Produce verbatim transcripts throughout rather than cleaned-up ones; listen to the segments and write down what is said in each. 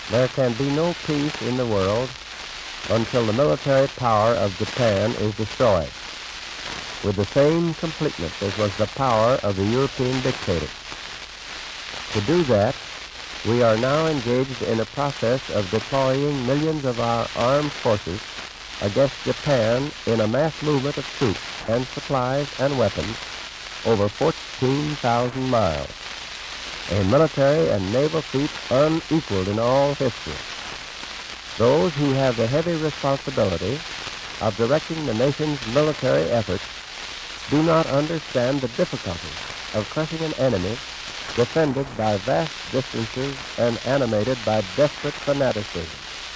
There can be no peace in the world until the military power of Japan is destroyed, with the same completeness as was the power of the European dictators. To do that, we are now engaged in a process of deploying millions of our armed forces against Japan in a mass movement of troops and supplies and weapons over fourteen thousand miles, a military and naval feat unequaled in all history. Those who have the heavy responsibility of directing the nation's military efforts do not understand the difficulties of crushing an enemy defended by vast distances and animated by desperate fanaticism.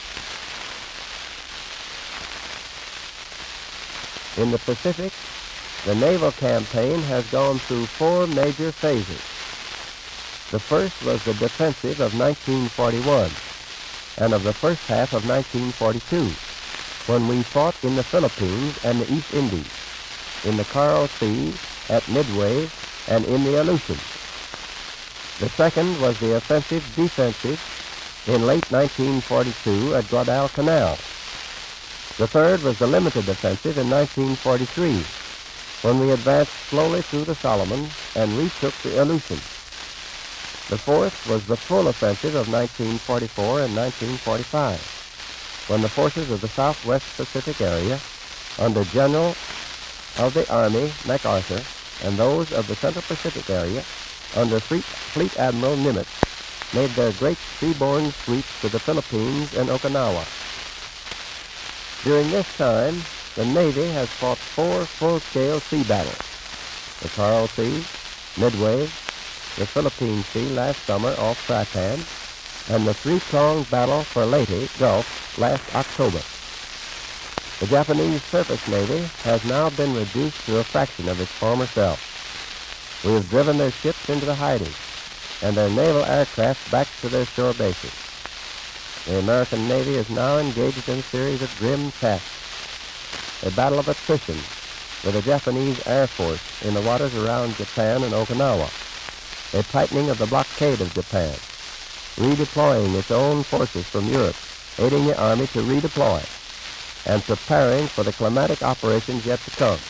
In the Pacific, the naval campaign has gone through four major phases. The first was the defensive of nineteen forty-one and of the first half of nineteen forty-two, when we fought in the Philippines and the East Indies, in the Coral Sea, at Midway, and in the Aleutians. The second was the offensive defensive in late nineteen forty-two at Guadalcanal. The third was the limited offensive in nineteen forty-three, when we advanced slowly through the Solomons and retook the Aleutians. The fourth was the full offensive of nineteen forty-four and nineteen forty-five, when the forces of the Southwest Pacific area, under General of the Army MacArthur, and those of the Central Pacific area, under Fleet, Fleet Admiral Nimitz, made their great seaborne sweeps to the Philippines and Okinawa. During this time, the Navy has fought four full-scale sea battles: the Coral Sea, Midway, the Philippine Sea last summer off Saipan, and the three-pronged battle for Leyte Gulf last October. The Japanese surface Navy has now been reduced to a fraction of its former self. We have driven their ships into the hiding and their naval aircraft back to their shore bases. The American Navy is now engaged in a series of grim tasks: a battle of attrition with the Japanese Air Force in the waters around Japan and Okinawa, a tightening of the blockade of Japan, redeploying its own forces from Europe, aiding the Army to redeploy, and preparing for the climatic operations yet to come.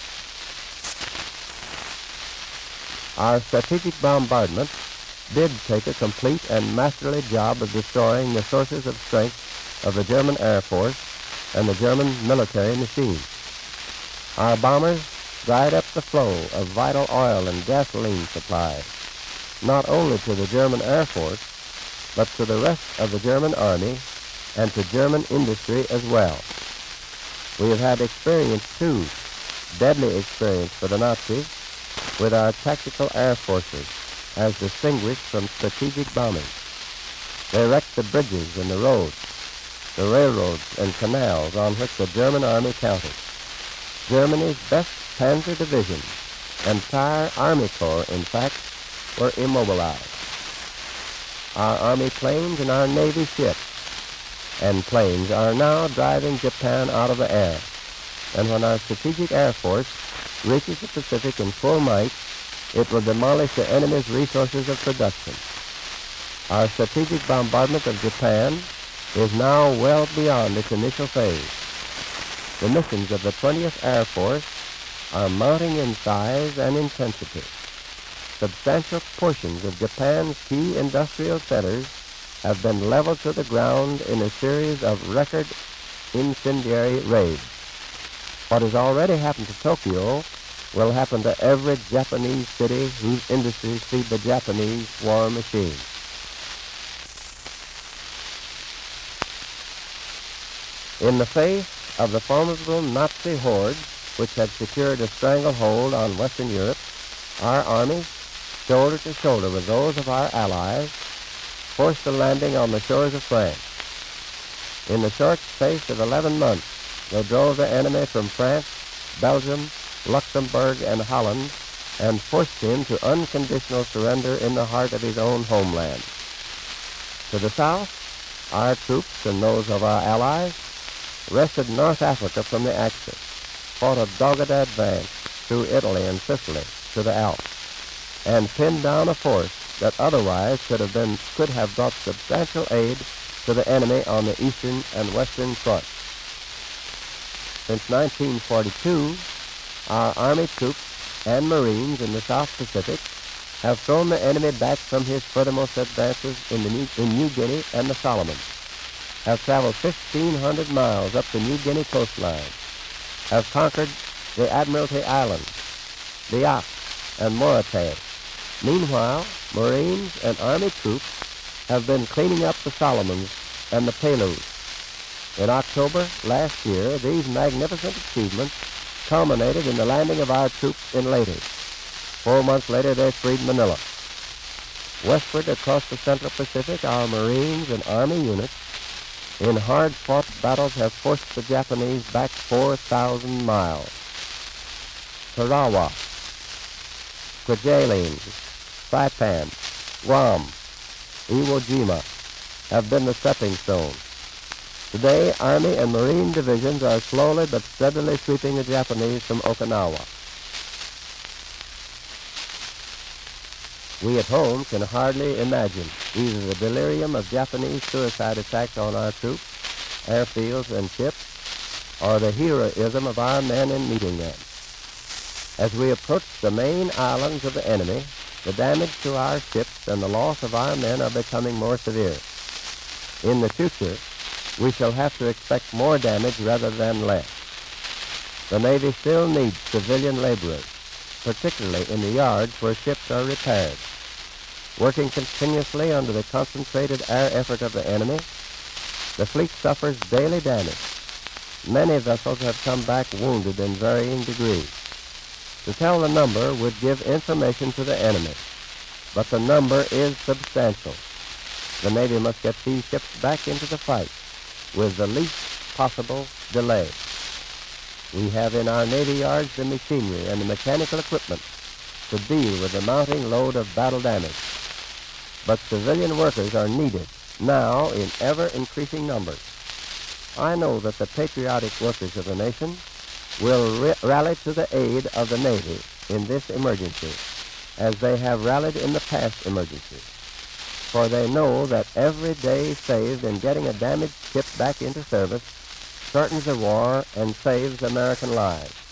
Our strategic bombardment did take a complete and masterly job of destroying the sources of strength of the German Air Force and the German military machine. Our bombers dried up the flow of vital oil and gasoline supplies, not only to the German Air Force, but to the rest of the German Army and to German industry as well. We have had experience, too, deadly experience for the Nazis, with our tactical air forces, as distinguished from strategic bombing. They wrecked the bridges and the roads, the railroads and canals on which the German Army counted. Germany's best Panzer divisions, entire Army Corps, in fact, were immobilized. Our Army planes and our Navy ships and planes are now driving Japan out of the air, and when our strategic Air Force reaches the Pacific in full might, it will demolish the enemy's resources of production. Our strategic bombardment of Japan is now well beyond its initial phase. The missions of the twentieth Air Force are mounting in size and intensity. Substantial portions of Japan's key industrial centers have been leveled to the ground in a series of record incendiary raids. What has already happened to Tokyo will happen to every Japanese city whose industries feed the Japanese war machine. In the face of the formidable Nazi hordes which had secured a stranglehold on Western Europe, our armies, shoulder to shoulder with those of our allies, forced a landing on the shores of France. In the short space of eleven months, they drove the enemy from France, Belgium, Luxembourg, and Holland, and forced him to unconditional surrender in the heart of his own homeland. To the south, our troops and those of our allies wrested North Africa from the Axis, fought a dogged advance through Italy and Sicily to the Alps, and pinned down a force that otherwise could have been could have brought substantial aid to the enemy on the eastern and western front. Since nineteen forty-two, our Army troops and Marines in the South Pacific have thrown the enemy back from his furthermost advances in, the New, in New Guinea and the Solomons, have traveled fifteen hundred miles up the New Guinea coastline, have conquered the Admiralty Islands, Biak, and Mauritania. Meanwhile, Marines and Army troops have been cleaning up the Solomons and the Pelews. In October last year, these magnificent achievements culminated in the landing of our troops in Leyte. Four months later, they freed Manila. Westward across the Central Pacific, our Marines and Army units in hard-fought battles have forced the Japanese back four thousand miles. Tarawa, Kwajalein, Saipan, Guam, Iwo Jima have been the stepping stones. Today, Army and Marine divisions are slowly but steadily sweeping the Japanese from Okinawa. We at home can hardly imagine either the delirium of Japanese suicide attacks on our troops, airfields, and ships, or the heroism of our men in meeting them. As we approach the main islands of the enemy, the damage to our ships and the loss of our men are becoming more severe. In the future, we shall have to expect more damage rather than less. The Navy still needs civilian laborers, particularly in the yards where ships are repaired. Working continuously under the concentrated air effort of the enemy, the fleet suffers daily damage. Many vessels have come back wounded in varying degrees. To tell the number would give information to the enemy, but the number is substantial. The Navy must get these ships back into the fight with the least possible delay. We have in our Navy yards the machinery and the mechanical equipment to deal with the mounting load of battle damage. But civilian workers are needed now in ever-increasing numbers. I know that the patriotic workers of the nation will rally to the aid of the Navy in this emergency, as they have rallied in the past emergencies, for they know that every day saved in getting a damaged ship back into service shortens the war and saves American lives.